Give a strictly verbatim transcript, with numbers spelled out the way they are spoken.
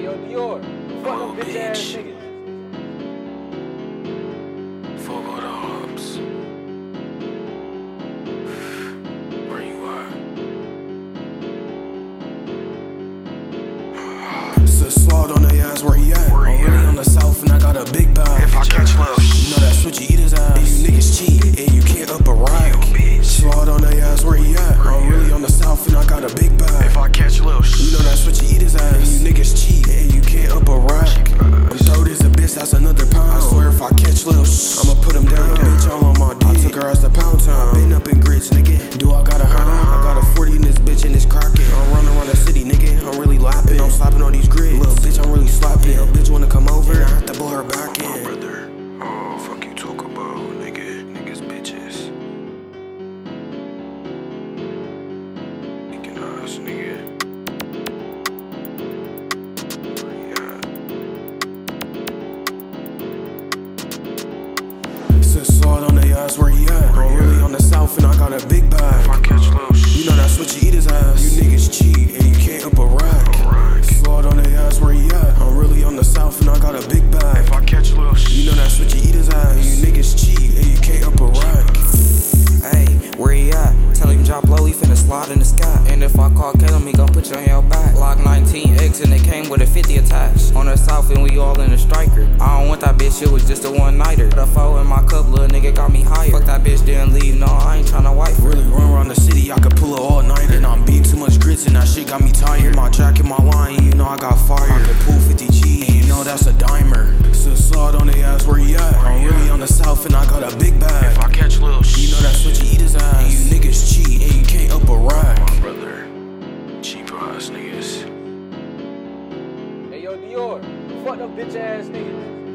Yo, Dior, fuck them bitch ass niggas. Fuck all the hops. Where you at? Said swallowed on they ass, where he at? Where he I'm really at? on the south and I got a big bag. If I catch Lil You know that's what you eat his ass. And you niggas cheat, and you can't up a rack. Swallowed on they ass, where he at? I'm really on the south and I got a big bag. If I catch Lil You know that's what you eat his ass. And you niggas cheat, and you can't up a rack. I'm throat is a bitch, that's another pound. I swear if I catch Lil, I'ma put him down. Bitch all on my dick. I took her ass to Pound Town. Been up in grits, nigga. Do I got a hundred? I got a forty in this bitch and it's cracking. I'm running around the city, nigga. I'm really lapping. I'm slapping on these grids. Little bitch, I'm really slapping. Little bitch wanna come over, and I have to blow her back My in. brother. Oh, fuck you talk about, nigga. Niggas bitches. Nigga ass, nigga. Where you at? Said swallowed on they ass, where he at? I'm really on the south and I got a big If I bag. catch Lil You know that's what you eat his ass. You niggas cheat, and you can't up a rack. Swallowed on they ass, where he at? I'm really on the south and I got a big bag. If I catch Lil You know that's what you eat his ass. You niggas cheat, and you can't up a rack. Hey, where he at? Tell him drop low, he finna slide in the sky. And if I call Caleb, he gon' put you on your back. Glock nineteen X and it came with a fifty attached. On the south and we all in a striker. I don't want that bitch, it was just a one-nighter. The four in my cup, little nigga got me higher. Fuck that bitch, didn't leave, no, I ain't tryna wife her. Really run around the city, I could pull it all night. And I'm beating too much grits and that shit got me tired. My jacket, my line, you know I got fire. I could pull fifty G's, and you know that's a dimer. So swallowed on they ass, where he at? I'm really on the south and I got a big bag. If I catch Lil You know that's what you eat his ass. And you niggas cheat, and you can't up a rack. My brother. Cheap ass niggas. Hey, yo, Dior, fuck them bitch ass niggas.